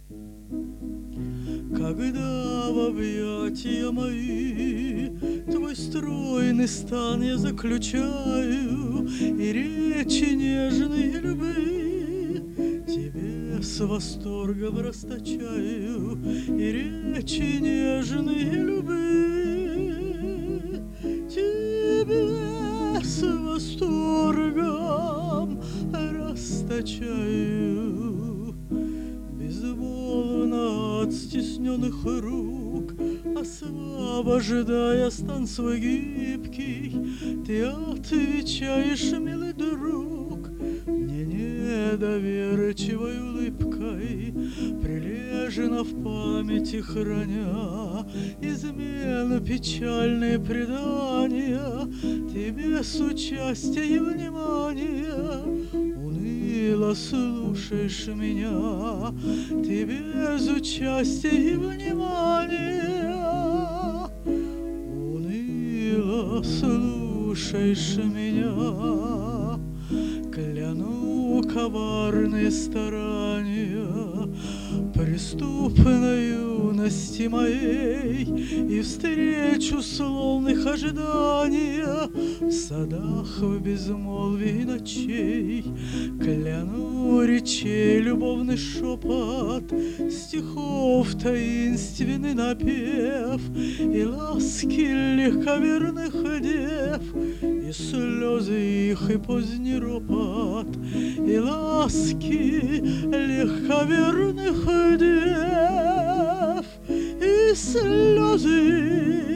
Когда в объятия мои твой стройный стан я заключаю, и речи нежные любви тебе с восторгом расточаю, и речи нежные любви тебе с восторгом расточаю. Безмолвно от стесненных рук, освобождая стан свой гибкий, ты отвечаешь, милый друг, мне недоверчивой улыбкой, прилежно в памяти храня измены печальные предания, тебе с участия и внимания уныло слушаешь меня, ты без участия и внимания уныло слушаешь меня. Кляну коварные старания преступной юности моей и встречу словных ожидания в садах в безмолвии ночей. Кляну речей любовный шепот, стихов таинственный напев и ласки легковерных дев, и слезы их, и поздний ропот, и ласки легковерных дев, и слезы